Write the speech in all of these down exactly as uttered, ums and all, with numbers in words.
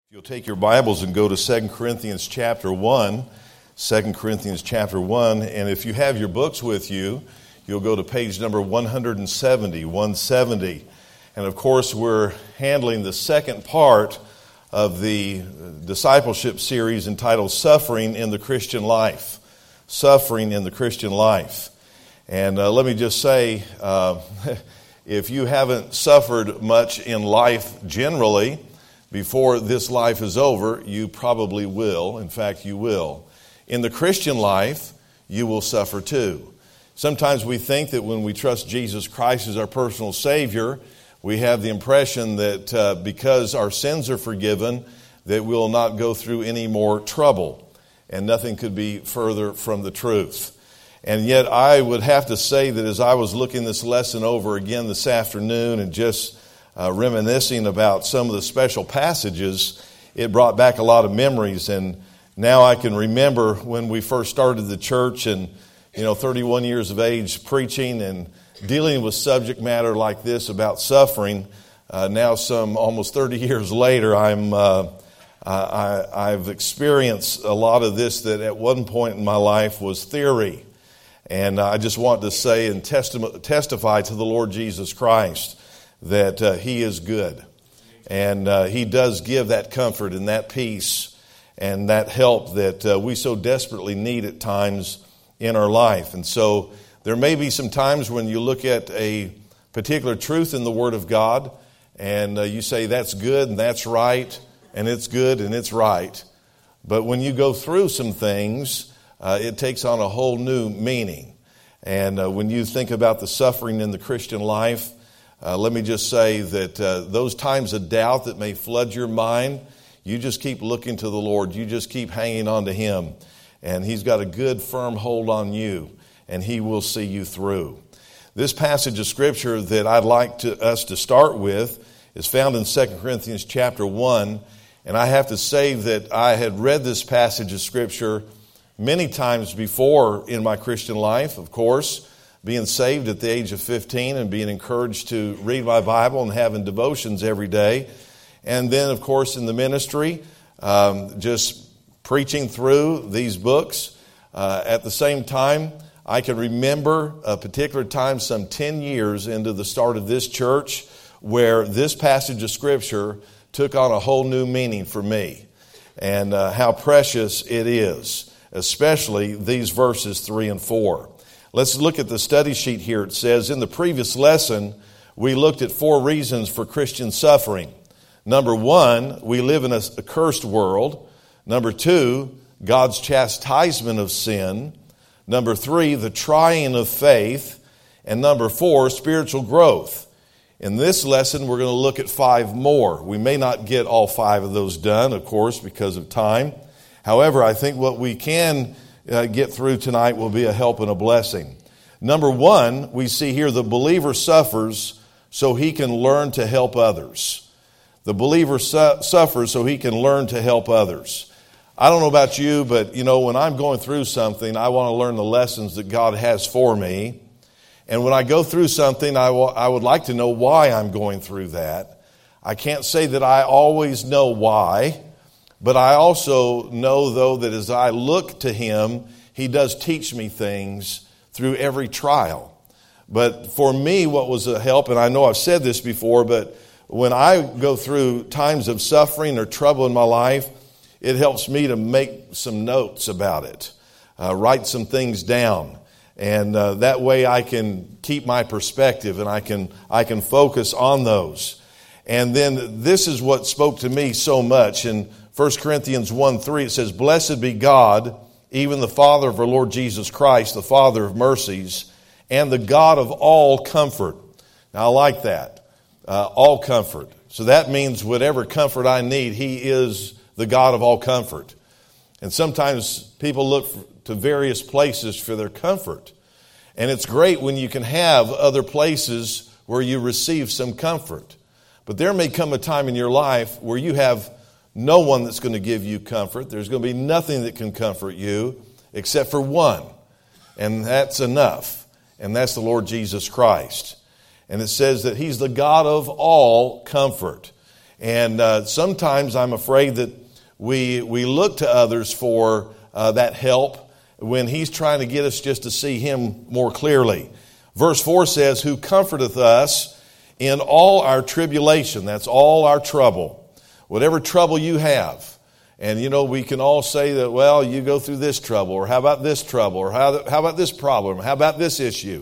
You'll take your Bibles and go to Second Corinthians chapter one, Second Corinthians chapter one, and if you have your books with you, you'll go to page number one seventy, one seventy. And of course, we're handling the second part of the discipleship series entitled Suffering in the Christian Life. Suffering in the Christian Life. And uh, let me just say, uh, if you haven't suffered much in life generally, before this life is over, you probably will. In fact, you will. In the Christian life, you will suffer too. Sometimes we think that when we trust Jesus Christ as our personal Savior, we have the impression that uh, because our sins are forgiven, that we'll not go through any more trouble. And nothing could be further from the truth. And yet I would have to say that as I was looking this lesson over again this afternoon and just Uh, reminiscing about some of the special passages, it brought back a lot of memories. And now I can remember when we first started the church and, you know, thirty-one years of age preaching and dealing with subject matter like this about suffering. Uh, now some almost thirty years later, I'm, uh, I, I've experienced a lot of this that at one point in my life was theory. And I just want to say and testi- testify to the Lord Jesus Christ that uh, He is good, and uh, He does give that comfort and that peace and that help that uh, we so desperately need at times in our life. And so there may be some times when you look at a particular truth in the Word of God and uh, you say that's good and that's right and it's good and it's right. But when you go through some things, uh, it takes on a whole new meaning. And uh, when you think about the suffering in the Christian life, Uh, let me just say that uh, those times of doubt that may flood your mind, you just keep looking to the Lord. You just keep hanging on to Him. And He's got a good, firm hold on you, and He will see you through. This passage of Scripture that I'd like to, us to start with is found in Second Corinthians chapter one. And I have to say that I had read this passage of Scripture many times before in my Christian life, of course, being saved at the age of fifteen and being encouraged to read my Bible and having devotions every day. And then, of course, in the ministry, um, just preaching through these books. Uh, at the same time, I can remember a particular time some ten years into the start of this church where this passage of Scripture took on a whole new meaning for me. And uh, how precious it is, especially these verses three and four. Let's look at the study sheet here. It says, in the previous lesson, we looked at four reasons for Christian suffering. Number one, we live in a cursed world. Number two, God's chastisement of sin. Number three, the trying of faith. And number four, spiritual growth. In this lesson, we're going to look at five more. We may not get all five of those done, of course, because of time. However, I think what we can Uh, get through tonight will be a help and a blessing. Number one, we see here the believer suffers so he can learn to help others. The believer su- suffers so he can learn to help others. I don't know about you, but you know, when I'm going through something, I want to learn the lessons that God has for me. And when I go through something, I, w- I would like to know why I'm going through that. I can't say that I always know why. But I also know, though, that as I look to Him, He does teach me things through every trial. But for me, what was a help, and I know I've said this before, but when I go through times of suffering or trouble in my life, it helps me to make some notes about it, uh, write some things down. And uh, that way I can keep my perspective and I can I can focus on those. And then this is what spoke to me so much. And First Corinthians one three, it says, blessed be God, even the Father of our Lord Jesus Christ, the Father of mercies, and the God of all comfort. Now, I like that. Uh, all comfort. So that means whatever comfort I need, He is the God of all comfort. And sometimes people look for, to various places for their comfort. And it's great when you can have other places where you receive some comfort. But there may come a time in your life where you have no one that's going to give you comfort. There's going to be nothing that can comfort you except for one. And that's enough. And that's the Lord Jesus Christ. And it says that He's the God of all comfort. And uh, sometimes I'm afraid that we we look to others for uh, that help when he's trying to get us just to see him more clearly. Verse four says, who comforteth us in all our tribulation. That's all our trouble. Whatever trouble you have. And, you know, we can all say that, well, you go through this trouble, or how about this trouble, or how, how about this problem, how about this issue?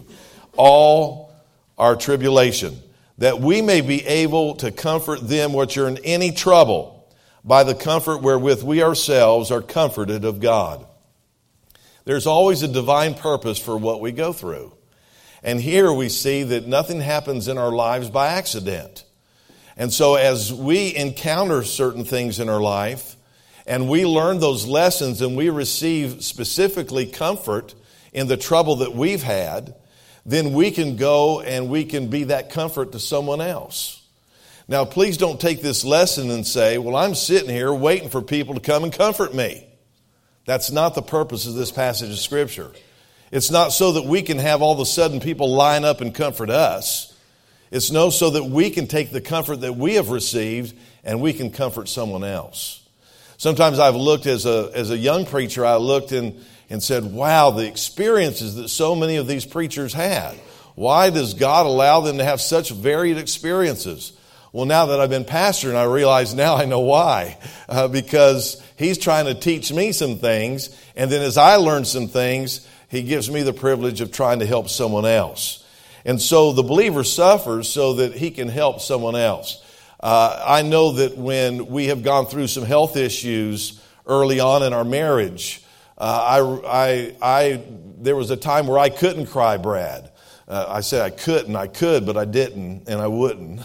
All our tribulation. That we may be able to comfort them which are in any trouble by the comfort wherewith we ourselves are comforted of God. There's always a divine purpose for what we go through. And here we see that nothing happens in our lives by accident. And so as we encounter certain things in our life, and we learn those lessons and we receive specifically comfort in the trouble that we've had, then we can go and we can be that comfort to someone else. Now, please don't take this lesson and say, well, I'm sitting here waiting for people to come and comfort me. That's not the purpose of this passage of Scripture. It's not so that we can have all of a sudden people line up and comfort us. It's no so that we can take the comfort that we have received and we can comfort someone else. Sometimes I've looked as a as a young preacher, I looked and, and said, wow, the experiences that so many of these preachers had. Why does God allow them to have such varied experiences? Well, now that I've been pastoring, I realize now I know why. Uh, because he's trying to teach me some things, and then as I learn some things, he gives me the privilege of trying to help someone else. And so the believer suffers so that he can help someone else. Uh, I know that when we have gone through some health issues early on in our marriage, uh, I, I, I, there was a time where I couldn't cry, Brad. Uh, I said I couldn't, I could, but I didn't, and I wouldn't.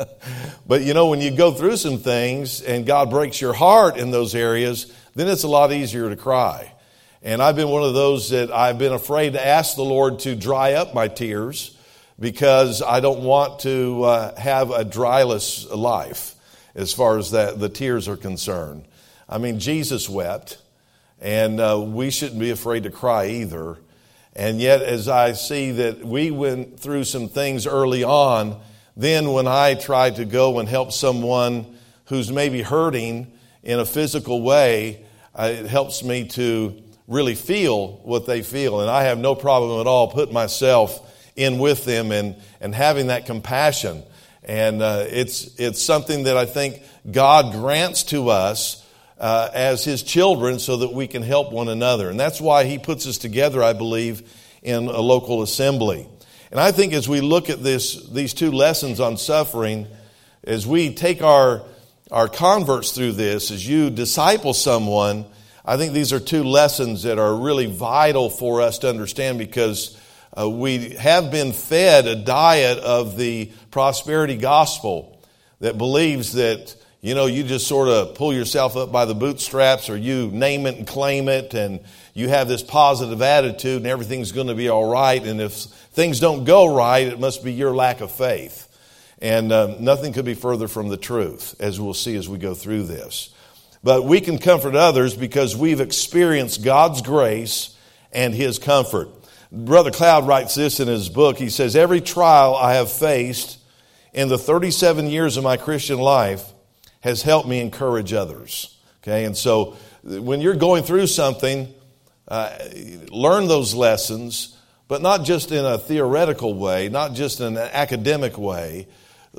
But you know, when you go through some things and God breaks your heart in those areas, then it's a lot easier to cry. And I've been one of those that I've been afraid to ask the Lord to dry up my tears, because I don't want to uh, have a dryless life as far as that the tears are concerned. I mean, Jesus wept, and uh, we shouldn't be afraid to cry either. And yet, as I see that we went through some things early on, then when I try to go and help someone who's maybe hurting in a physical way, uh, it helps me to really feel what they feel. And I have no problem at all putting myself in with them and, and having that compassion. And uh, it's it's something that I think God grants to us uh, as His children so that we can help one another. And that's why He puts us together, I believe, in a local assembly. And I think as we look at this, these two lessons on suffering, as we take our, our converts through this, as you disciple someone, I think these are two lessons that are really vital for us to understand, because Uh, we have been fed a diet of the prosperity gospel that believes that, you know, you just sort of pull yourself up by the bootstraps, or you name it and claim it, and you have this positive attitude and everything's going to be all right. And if things don't go right, it must be your lack of faith. And uh, nothing could be further from the truth, as we'll see as we go through this. But we can comfort others because we've experienced God's grace and His comfort. Brother Cloud writes this in his book. He says, every trial I have faced in the thirty-seven years of my Christian life has helped me encourage others. Okay, and so when you're going through something, uh, learn those lessons, but not just in a theoretical way, not just in an academic way.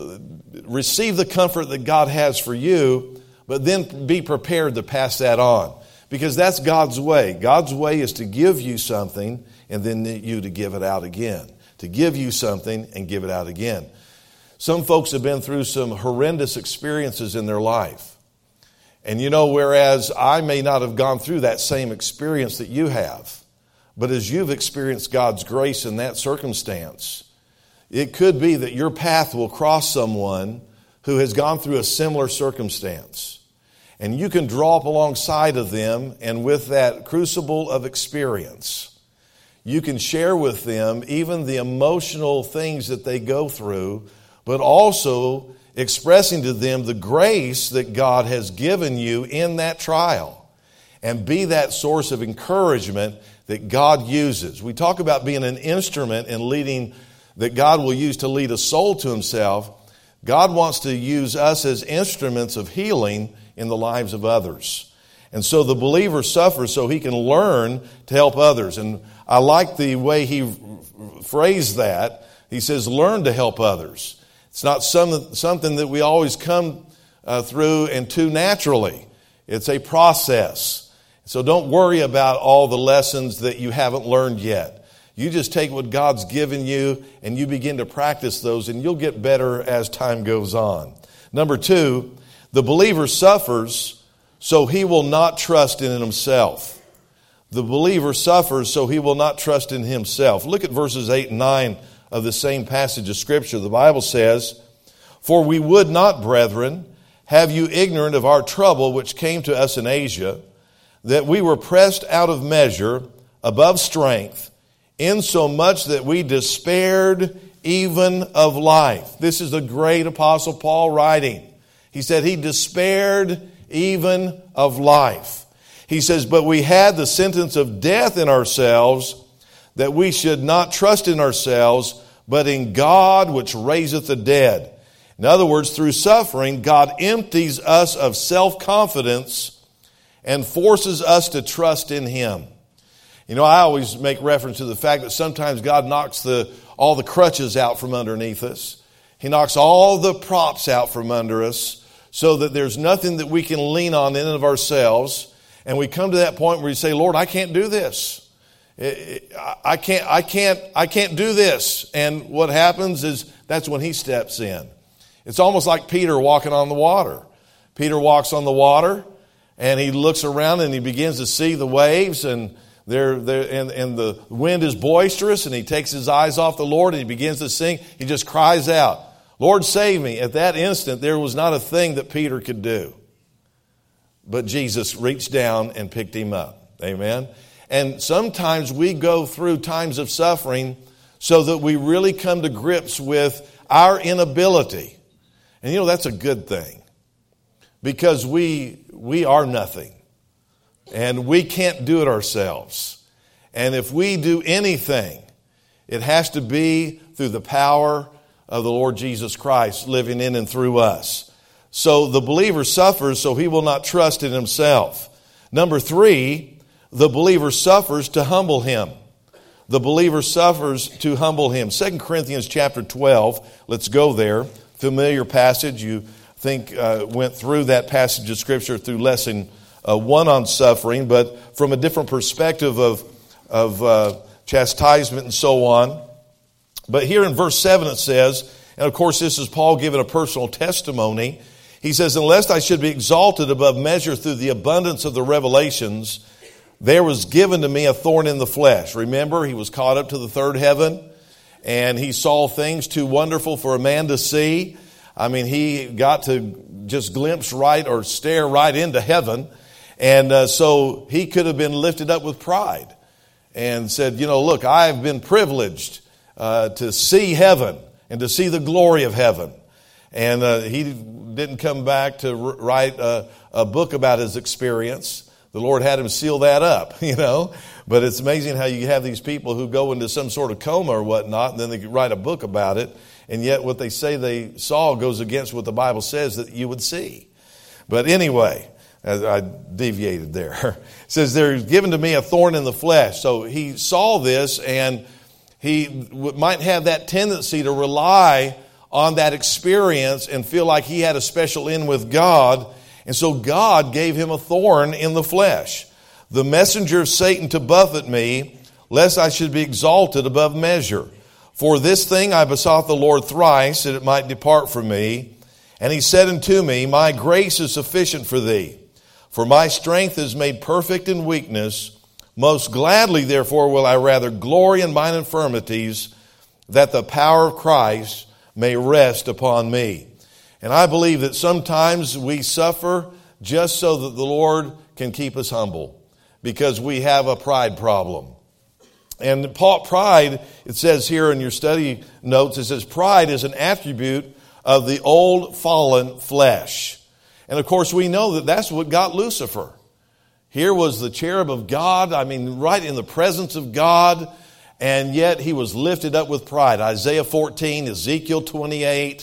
Receive the comfort that God has for you, but then be prepared to pass that on. Because that's God's way. God's way is to give you something and then you to give it out again. To give you something and give it out again. Some folks have been through some horrendous experiences in their life. And you know, whereas I may not have gone through that same experience that you have, but as you've experienced God's grace in that circumstance, it could be that your path will cross someone who has gone through a similar circumstance. And you can draw up alongside of them, and with that crucible of experience, you can share with them even the emotional things that they go through, but also expressing to them the grace that God has given you in that trial, and be that source of encouragement that God uses. We talk about being an instrument in leading, that God will use to lead a soul to Himself. God wants to use us as instruments of healing in the lives of others. And so the believer suffers so he can learn to help others. And I like the way he phrased that. He says, learn to help others. It's not some, something that we always come uh, through and to naturally. It's a process. So don't worry about all the lessons that you haven't learned yet. You just take what God's given you and you begin to practice those, and you'll get better as time goes on. Number two, the believer suffers so he will not trust in himself. The believer suffers so he will not trust in himself. Look at verses eight and nine of the same passage of Scripture. The Bible says, "For we would not, brethren, have you ignorant of our trouble which came to us in Asia, that we were pressed out of measure, above strength, insomuch that we despaired even of life." This is the great Apostle Paul writing. He said he despaired even of life. He says, "But we had the sentence of death in ourselves, that we should not trust in ourselves, but in God which raiseth the dead." In other words, through suffering, God empties us of self-confidence and forces us to trust in Him. You know, I always make reference to the fact that sometimes God knocks the all the crutches out from underneath us. He knocks all the props out from under us so that there's nothing that we can lean on in and of ourselves. And we come to that point where we say, "Lord, I can't do this. I can't, I can't, I can't do this." And what happens is that's when He steps in. It's almost like Peter walking on the water. Peter walks on the water and he looks around and he begins to see the waves, and They're, they're, and, and the wind is boisterous, and he takes his eyes off the Lord and he begins to sing. He just cries out, "Lord, save me." At that instant, there was not a thing that Peter could do. But Jesus reached down and picked him up. Amen. And sometimes we go through times of suffering so that we really come to grips with our inability. And you know, that's a good thing, because we we are nothing. And we can't do it ourselves. And if we do anything, it has to be through the power of the Lord Jesus Christ living in and through us. So the believer suffers so he will not trust in himself. Number three, the believer suffers to humble him. The believer suffers to humble him. Second Corinthians chapter twelve, let's go there. Familiar passage. You think uh, went through that passage of Scripture through lesson Uh, one on suffering, but from a different perspective of, of uh, chastisement and so on. But here in verse seven it says, and of course this is Paul giving a personal testimony. He says, "Unless I should be exalted above measure through the abundance of the revelations, there was given to me a thorn in the flesh." Remember, he was caught up to the third heaven, and he saw things too wonderful for a man to see. I mean, he got to just glimpse right or stare right into heaven. And uh, so he could have been lifted up with pride and said, you know, look, I've been privileged uh, to see heaven and to see the glory of heaven. And uh, he didn't come back to write a, a book about his experience. The Lord had him seal that up, you know. But it's amazing how you have these people who go into some sort of coma or whatnot, and then they write a book about it. And yet what they say they saw goes against what the Bible says that you would see. But anyway, as I deviated there. It says, "There's given to me a thorn in the flesh." So he saw this, and he might have that tendency to rely on that experience and feel like he had a special in with God. And so God gave him a thorn in the flesh. "The messenger of Satan to buffet me, lest I should be exalted above measure. For this thing I besought the Lord thrice, that it might depart from me. And he said unto me, My grace is sufficient for thee. For my strength is made perfect in weakness. Most gladly, therefore, will I rather glory in mine infirmities, that the power of Christ may rest upon me." And I believe that sometimes we suffer just so that the Lord can keep us humble, because we have a pride problem. And pride, it says here in your study notes, it says pride is an attribute of the old fallen flesh. And of course we know that that's what got Lucifer. Here was the cherub of God, I mean right in the presence of God, and yet he was lifted up with pride. Isaiah fourteen, Ezekiel twenty-eight,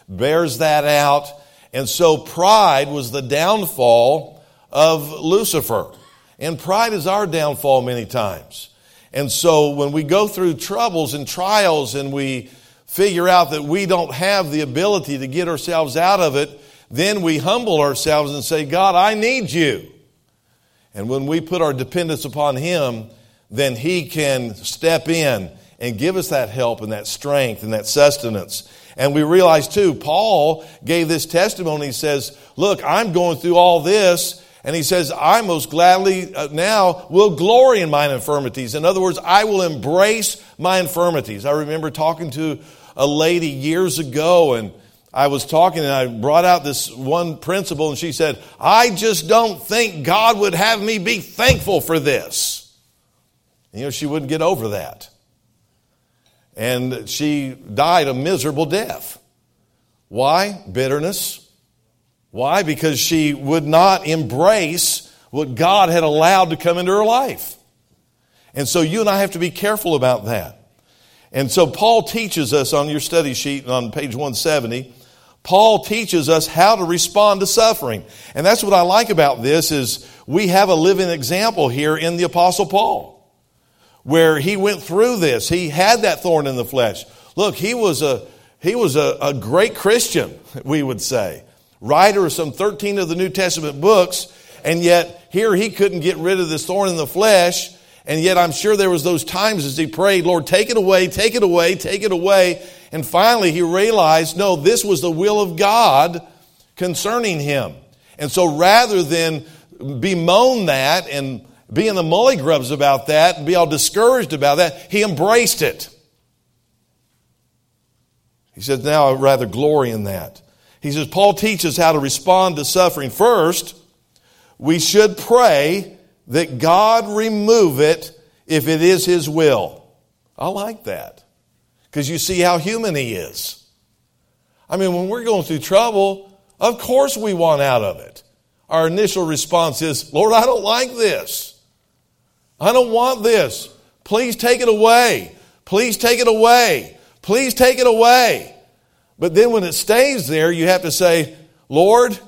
bears that out. And so pride was the downfall of Lucifer. And pride is our downfall many times. And so when we go through troubles and trials and we figure out that we don't have the ability to get ourselves out of it, then we humble ourselves and say, God, I need you. And when we put our dependence upon Him, then He can step in and give us that help and that strength and that sustenance. And we realize too, Paul gave this testimony. He says, look, I'm going through all this. And he says, I most gladly now will glory in mine infirmities. In other words, I will embrace my infirmities. I remember talking to a lady years ago, and I was talking and I brought out this one principle, and she said, I just don't think God would have me be thankful for this. And, you know, she wouldn't get over that. And she died a miserable death. Why? Bitterness. Why? Because she would not embrace what God had allowed to come into her life. And so you and I have to be careful about that. And so Paul teaches us on your study sheet on page one seventy, Paul teaches us how to respond to suffering. And that's what I like about this is we have a living example here in the Apostle Paul, where he went through this. He had that thorn in the flesh. Look, he was a he was a, a great Christian, we would say. Writer of some thirteen of the New Testament books, and yet here he couldn't get rid of this thorn in the flesh, and yet I'm sure there was those times as he prayed, Lord, take it away, take it away, take it away, and finally he realized, no, this was the will of God concerning him. And so rather than bemoan that and be in the mullygrubs about that and be all discouraged about that, he embraced it. He said, now I'd rather glory in that. He says, Paul teaches how to respond to suffering. First, we should pray that God remove it if it is His will. I like that. Because you see how human He is. I mean, when we're going through trouble, of course we want out of it. Our initial response is, Lord, I don't like this. I don't want this. Please take it away. Please take it away. Please take it away. But then when it stays there, you have to say, Lord,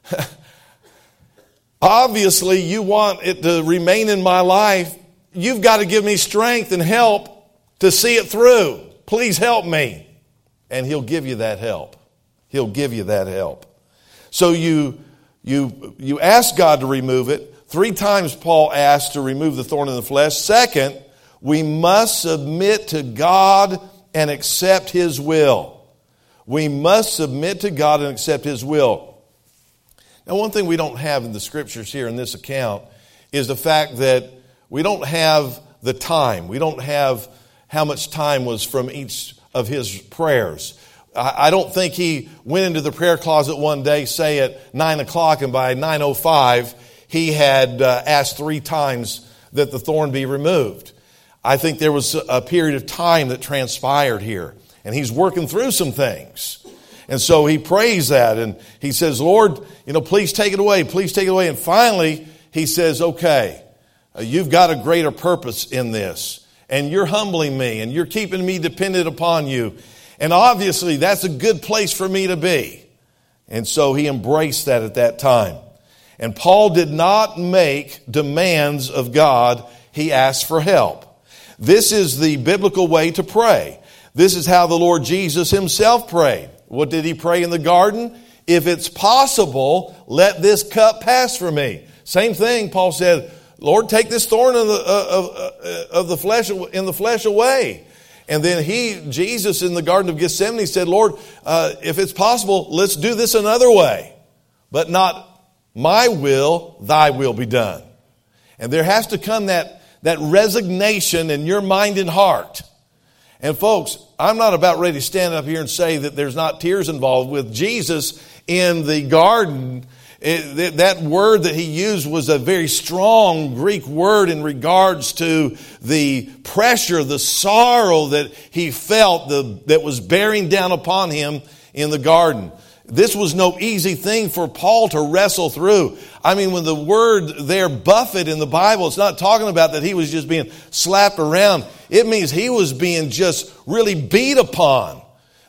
obviously you want it to remain in my life. You've got to give me strength and help to see it through. Please help me. And He'll give you that help. He'll give you that help. So you, you, you ask God to remove it. Three times Paul asked to remove the thorn in the flesh. Second, we must submit to God and accept His will. We must submit to God and accept His will. Now, one thing we don't have in the Scriptures here in this account is the fact that we don't have the time. We don't have how much time was from each of his prayers. I don't think he went into the prayer closet one day, say at nine o'clock, and by nine oh five, he had uh, asked three times that the thorn be removed. I think there was a period of time that transpired here. And he's working through some things. And so he prays that and he says, Lord, you know, please take it away. Please take it away. And finally, he says, okay, uh, you've got a greater purpose in this. And you're humbling me and you're keeping me dependent upon you. And obviously, that's a good place for me to be. And so he embraced that at that time. And Paul did not make demands of God. He asked for help. This is the biblical way to pray. This is how the Lord Jesus Himself prayed. What did He pray in the garden? If it's possible, let this cup pass from me. Same thing, Paul said, Lord, take this thorn of the, of, of the flesh in the flesh away. And then he, Jesus in the Garden of Gethsemane said, Lord, uh, if it's possible, let's do this another way. But not my will, thy will be done. And there has to come that, that resignation in your mind and heart. And folks, I'm not about ready to stand up here and say that there's not tears involved. With Jesus in the garden, it, that word that He used was a very strong Greek word in regards to the pressure, the sorrow that He felt the, that was bearing down upon Him in the garden. This was no easy thing for Paul to wrestle through. I mean, when the word there, buffet, in the Bible, it's not talking about that he was just being slapped around. It means he was being just really beat upon.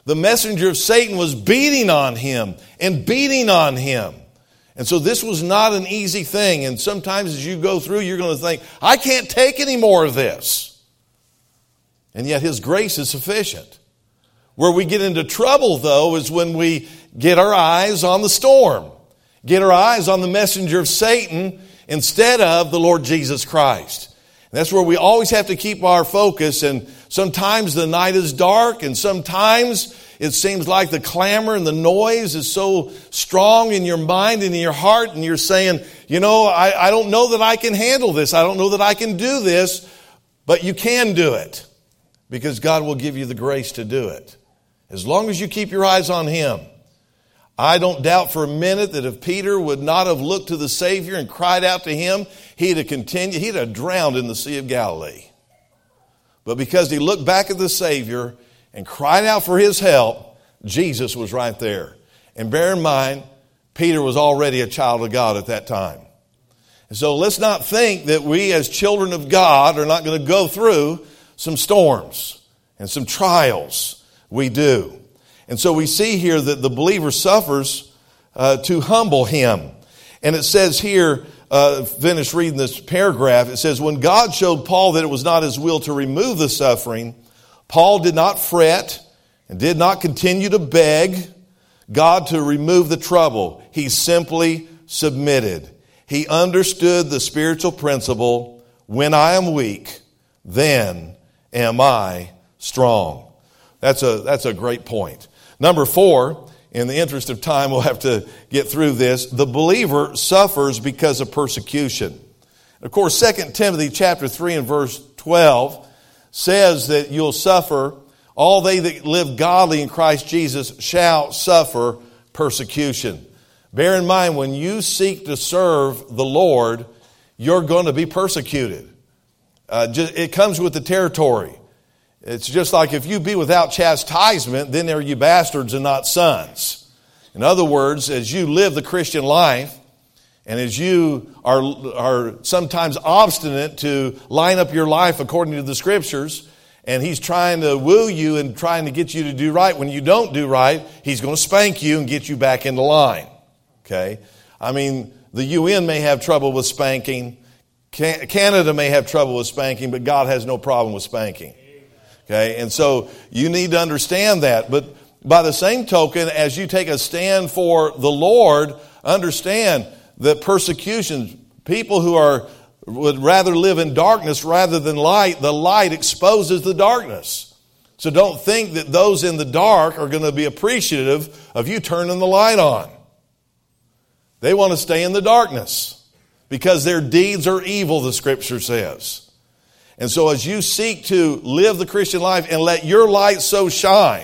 The messenger of Satan was beating on him and beating on him. And so this was not an easy thing. And sometimes as you go through, you're going to think, I can't take any more of this. And yet his grace is sufficient. Where we get into trouble, though, is when we get our eyes on the storm. Get our eyes on the messenger of Satan instead of the Lord Jesus Christ. And that's where we always have to keep our focus. And sometimes the night is dark, and sometimes it seems like the clamor and the noise is so strong in your mind and in your heart, and you're saying, you know, I, I don't know that I can handle this. I don't know that I can do this, but you can do it because God will give you the grace to do it. As long as you keep your eyes on Him. I don't doubt for a minute that if Peter would not have looked to the Savior and cried out to Him, he'd have continued, he'd have drowned in the Sea of Galilee. But because he looked back at the Savior and cried out for His help, Jesus was right there. And bear in mind, Peter was already a child of God at that time. And so let's not think that we as children of God are not going to go through some storms and some trials. We do. And so we see here that the believer suffers uh, to humble him. And it says here, uh, finish reading this paragraph, it says, when God showed Paul that it was not his will to remove the suffering, Paul did not fret and did not continue to beg God to remove the trouble. He simply submitted. He understood the spiritual principle, when I am weak, then am I strong. That's a, that's a great point. Number four, in the interest of time, we'll have to get through this. The believer suffers because of persecution. Of course, Second Timothy chapter three and verse twelve says that you'll suffer, all they that live godly in Christ Jesus shall suffer persecution. Bear in mind, when you seek to serve the Lord, you're going to be persecuted. Uh, it comes with the territory. It's just like if you be without chastisement, then are you bastards and not sons. In other words, as you live the Christian life, and as you are, are sometimes obstinate to line up your life according to the Scriptures, and he's trying to woo you and trying to get you to do right, when you don't do right, he's going to spank you and get you back into line. Okay? I mean, the U N may have trouble with spanking. Canada may have trouble with spanking, but God has no problem with spanking. Okay, and so you need to understand that. But by the same token, as you take a stand for the Lord, understand that persecution, people who are would rather live in darkness rather than light, the light exposes the darkness. So don't think that those in the dark are going to be appreciative of you turning the light on. They want to stay in the darkness because their deeds are evil, the Scripture says. And so as you seek to live the Christian life and let your light so shine,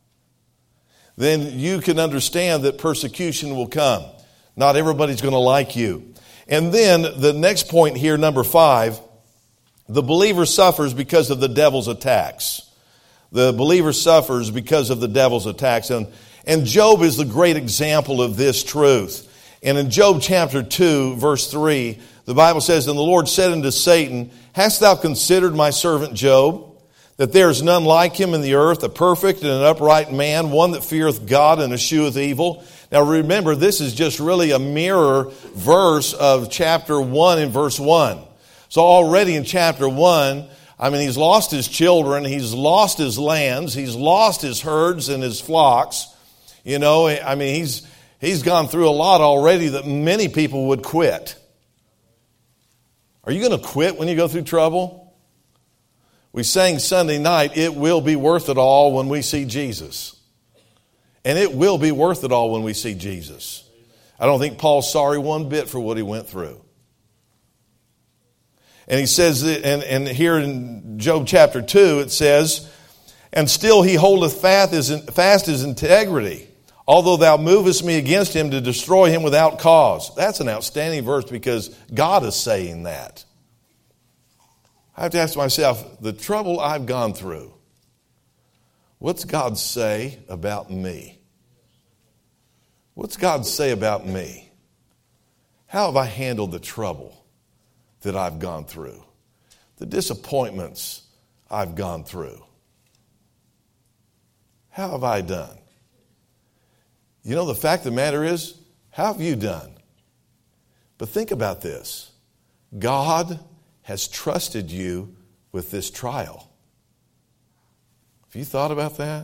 then you can understand that persecution will come. Not everybody's going to like you. And then the next point here, number five, the believer suffers because of the devil's attacks. The believer suffers because of the devil's attacks. And, and Job is the great example of this truth. And in Job chapter two, verse three, the Bible says, and the Lord said unto Satan, hast thou considered my servant Job, that there is none like him in the earth, a perfect and an upright man, one that feareth God and escheweth evil? Now remember, this is just really a mirror verse of chapter one and verse one. So already in chapter one, I mean, he's lost his children, he's lost his lands, he's lost his herds and his flocks. You know, I mean, he's he's gone through a lot already that many people would quit. Are you going to quit when you go through trouble? We sang Sunday night, it will be worth it all when we see Jesus. And it will be worth it all when we see Jesus. I don't think Paul's sorry one bit for what he went through. And he says, and, and here in Job chapter two, it says, and still he holdeth fast his, fast his integrity, although thou movest me against him to destroy him without cause. That's an outstanding verse because God is saying that. I have to ask myself, the trouble I've gone through, what's God say about me? What's God say about me? How have I handled the trouble that I've gone through? The disappointments I've gone through? how have I done? You know, the fact of the matter is, how have you done? But think about this. God has trusted you with this trial. Have you thought about that?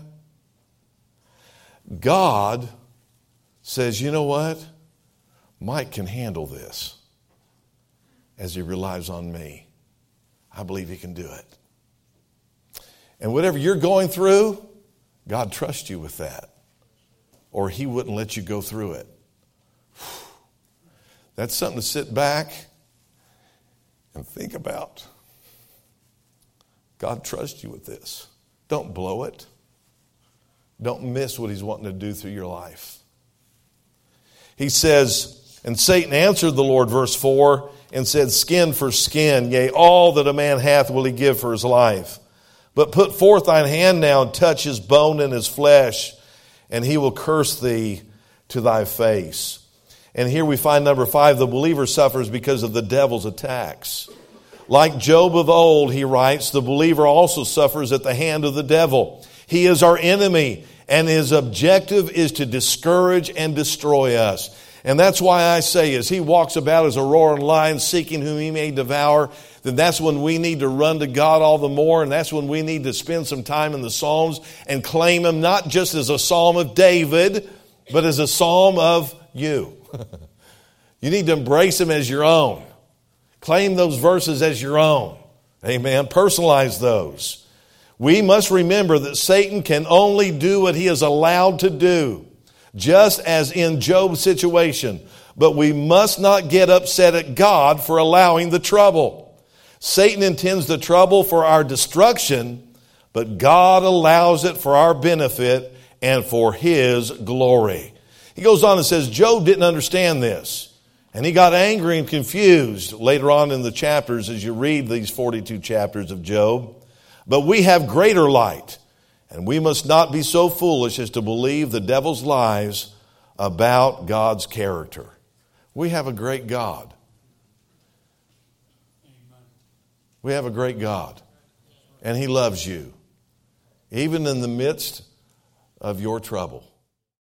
God says, you know what? Mike can handle this as he relies on me. I believe he can do it. And whatever you're going through, God trusts you with that, or he wouldn't let you go through it. That's something to sit back and think about. God trusts you with this. Don't blow it. Don't miss what he's wanting to do through your life. He says, and Satan answered the Lord, verse four, and said, skin for skin, yea, all that a man hath will he give for his life. But put forth thine hand now and touch his bone and his flesh, and he will curse thee to thy face. And here we find number five, the believer suffers because of the devil's attacks. Like Job of old, he writes, the believer also suffers at the hand of the devil. He is our enemy, and his objective is to discourage and destroy us. And that's why I say, as he walks about as a roaring lion, seeking whom he may devour, then that's when we need to run to God all the more, and that's when we need to spend some time in the Psalms and claim him not just as a psalm of David, but as a psalm of you. You need to embrace him as your own. Claim those verses as your own. Amen. Personalize those. We must remember that Satan can only do what he is allowed to do, just as in Job's situation. But we must not get upset at God for allowing the trouble. Satan intends the trouble for our destruction, but God allows it for our benefit and for his glory. He goes on and says, Job didn't understand this. And he got angry and confused later on in the chapters as you read these forty-two chapters of Job. But we have greater light, and we must not be so foolish as to believe the devil's lies about God's character. We have a great God. We have a great God, and he loves you, even in the midst of your trouble.